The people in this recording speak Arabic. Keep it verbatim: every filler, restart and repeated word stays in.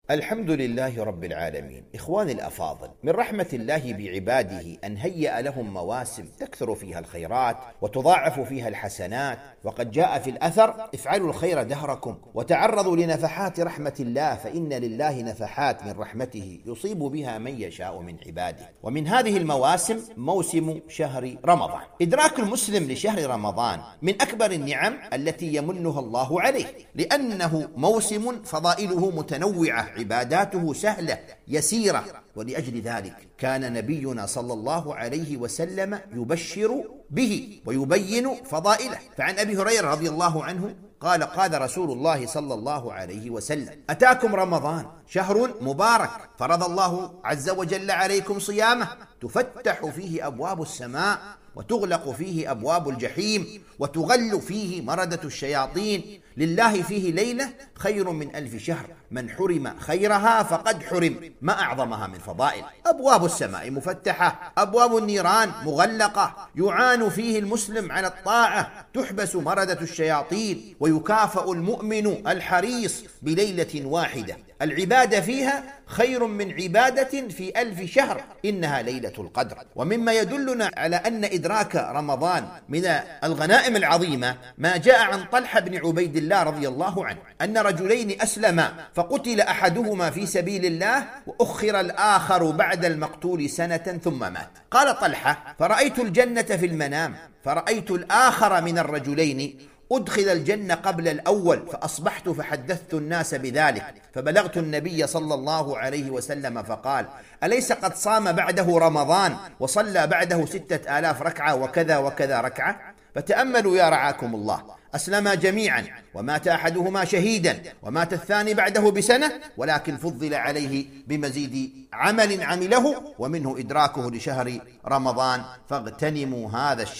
الحمد لله رب العالمين. إخواني الأفاضل، من رحمة الله بعباده أن هيأ لهم مواسم تكثر فيها الخيرات وتضاعف فيها الحسنات، وقد جاء في الأثر: افعلوا الخير دهركم وتعرضوا لنفحات رحمة الله، فإن لله نفحات من رحمته يصيب بها من يشاء من عباده. ومن هذه المواسم موسم شهر رمضان. إدراك المسلم لشهر رمضان من أكبر النعم التي يمنها الله عليه، لأنه موسم فضائله متنوعة، عباداته سهلة يسيرة، ولأجل ذلك كان نبينا صلى الله عليه وسلم يبشر به ويبين فضائله. فعن أبي هريرة رضي الله عنه قال: قال رسول الله صلى الله عليه وسلم: أتاكم رمضان شهر مبارك فرض الله عز وجل عليكم صيامه، تفتح فيه أبواب السماء وتغلق فيه أبواب الجحيم وتغل فيه مردة الشياطين، لله فيه ليلة خير من ألف شهر، من حرم خيرها فقد حرم. ما أعظمها من فضائل. أبواب السماء مفتحة، أبواب النيران مغلقة، يعان فيه المسلم على الطاعة، تحبس مردة الشياطين، ويكافأ المؤمن الحريص بليلة واحدة. العبادة فيها خير من عبادة في ألف شهر، إنها ليلة القدر. ومما يدلنا على أن إدراك رمضان من الغنائم العظيمة ما جاء عن طلحة بن عبيد الله رضي الله عنه أن رجلين أسلما، فقتل أحدهما في سبيل الله وأخر الآخر بعد المقتول سنة ثم مات. قال طلحة: فرأيت الجنة في المنام، فرأيت الآخر من الرجلين أدخل الجنة قبل الأول، فأصبحت فحدثت الناس بذلك، فبلغت النبي صلى الله عليه وسلم فقال: أليس قد صام بعده رمضان وصلى بعده ستة آلاف ركعة وكذا وكذا ركعة؟ فتأملوا يا رعاكم الله، أسلما جميعا ومات أحدهما شهيدا ومات الثاني بعده بسنة، ولكن فضل عليه بمزيد عمل عمله، ومنه إدراكه لشهر رمضان. فاغتنموا هذا الشهر.